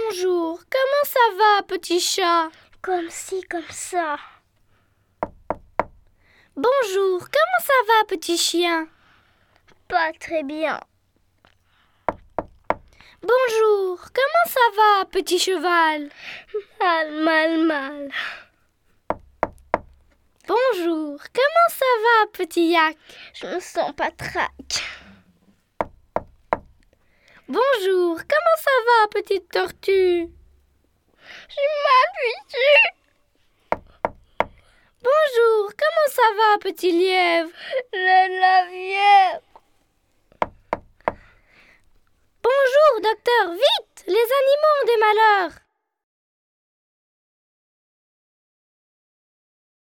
Bonjour, comment ça va, petit chat? Comme ci, comme ça. Bonjour, comment ça va, petit chien? Pas très bien. Bonjour, comment ça va, petit cheval? Mal. Bonjour, comment ça va, petit yak? Je me sens pas traque. Bonjour, comment ça va, petite tortue? Je m'habitue. Bonjour, comment ça va, petit lièvre? La vière. Bonjour, docteur, vite! Les animaux ont des malheurs!